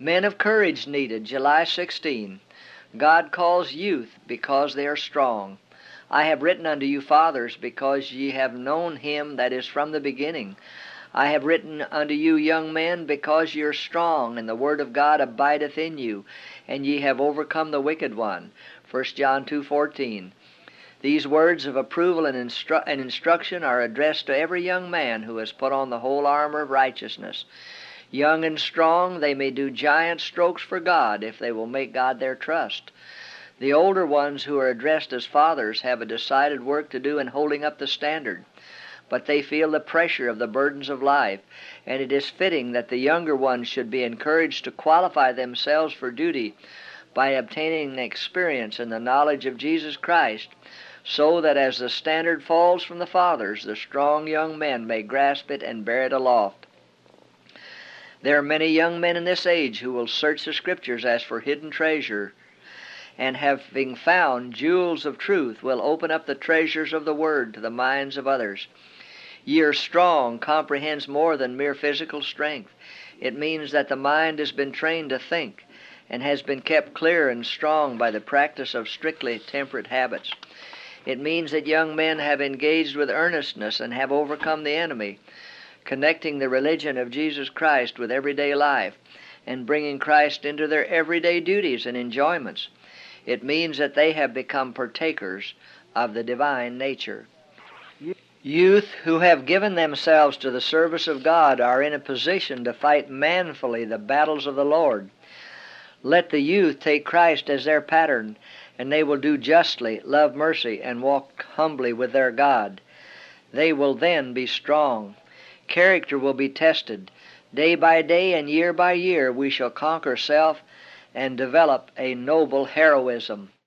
Men of courage needed, July 16. God calls youth because they are strong. I have written unto you, fathers, because ye have known him that is from the beginning. I have written unto you, young men, because ye are strong, and the word of God abideth in you, and ye have overcome the wicked one. 1 John 2:14. These words of approval and instruction are addressed to every young man who has put on the whole armor of righteousness. Young and strong, they may do giant strokes for God if they will make God their trust. The older ones who are addressed as fathers have a decided work to do in holding up the standard, but they feel the pressure of the burdens of life, and it is fitting that the younger ones should be encouraged to qualify themselves for duty by obtaining experience in the knowledge of Jesus Christ, so that as the standard falls from the fathers, the strong young men may grasp it and bear it aloft. There are many young men in this age who will search the Scriptures as for hidden treasure, and having found jewels of truth, will open up the treasures of the Word to the minds of others. Ye are strong comprehends more than mere physical strength. It means that the mind has been trained to think, and has been kept clear and strong by the practice of strictly temperate habits. It means that young men have engaged with earnestness and have overcome the enemy, connecting the religion of Jesus Christ with everyday life and bringing Christ into their everyday duties and enjoyments. It means that they have become partakers of the divine nature. Youth who have given themselves to the service of God are in a position to fight manfully the battles of the Lord. Let the youth take Christ as their pattern, and they will do justly, love mercy, and walk humbly with their God. They will then be strong. Character will be tested. Day by day and year by year we shall conquer self and develop a noble heroism.